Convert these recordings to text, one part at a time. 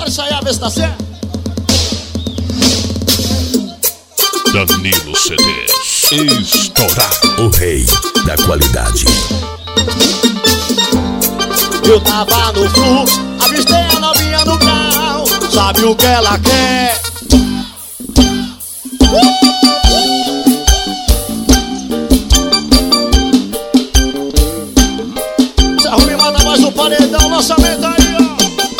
pode ensaiar, ver se tá certo. Danilo CDs, estourado. O rei da qualidade. Eu tava no fluxo, avistei a novinha no carro. Sabe o que ela quer? Se arrume, manda mais um paredão, lançamento aí, ó.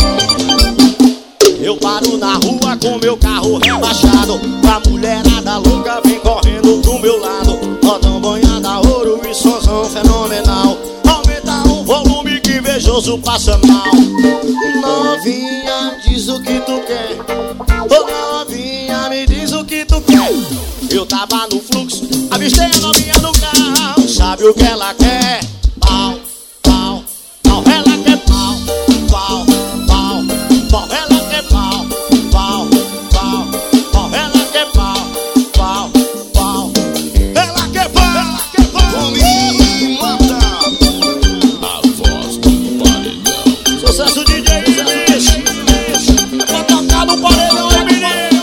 Eu paro na rua com meu carro rebaixado. A mulherada louca vem correndo do meu lado. Rodão banhada, ouro e sonzão fenomenal. Aumenta o volume que invejoso passa mal. Novinha, diz o que tu quer. Ô novinha, me diz o que tu quer. Eu tava no fluxo, avistei a novinha no carro. Sabe o que ela quer? Pau, pau, pau, ela quer pau. Pau, pau, pau, ela quer pau. Pau, pau, pau, ela quer pau. Pau, pau, ela quer pau. Ela quer pau. Come mata. A voz do paredão. Sucesso DJ Ibis. Pra tocar no paredão, hein, menino?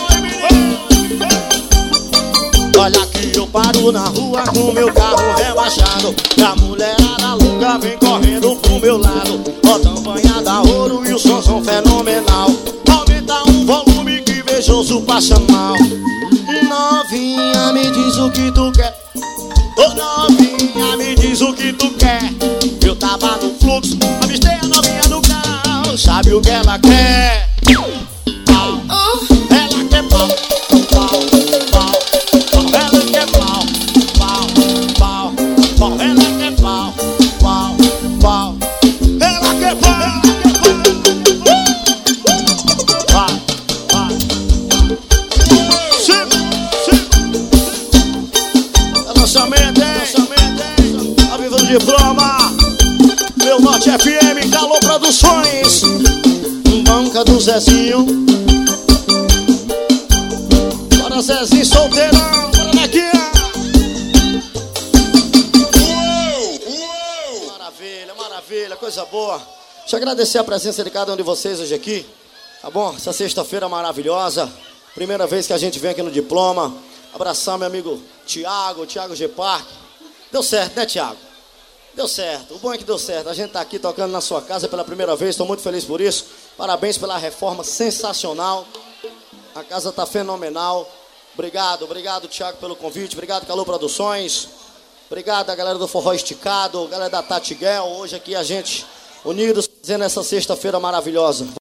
Olha que eu paro na rua com meu carro rebaixado. E a mulherada louca vem correndo pro meu lado. Botão banhada, ouro e o sonzão fenomenal. Aumenta um volume que invejoso passa mal. Novinha, me diz o que tu quer. Ô novinha, me diz o que tu quer. Eu tava no fluxo, avistei a novinha no carro. Sabe o que ela quer? Pau, ela quer pau. Pau, pau, pau, ela quer pau. Pau, pau, pau, ela quer pau. Pau, pau, ela quer pau. Vai, vai. Sim, sim. É lançamento, hein? Ao vivo do diploma. Meu Norte FM, Calor Produções. Banca do Zezinho. Bora Zezinho solteirão, bora daqui. Maravilha, maravilha, coisa boa. Deixa eu agradecer a presença de cada um de vocês hoje aqui. Tá bom? Essa sexta-feira maravilhosa. Primeira vez que a gente vem aqui no Diploma. Abraçar meu amigo Thiago G Parque. Deu certo, né, Thiago? Deu certo, o bom é que deu certo. A gente tá aqui tocando na sua casa pela primeira vez, estou muito feliz por isso. Parabéns pela reforma sensacional. A casa tá fenomenal. Obrigado, Thiago, pelo convite. Obrigado, Calor Produções. Obrigado a galera do Forró Esticado, galera da Tati Guel. Hoje aqui a gente unidos fazendo essa sexta-feira maravilhosa.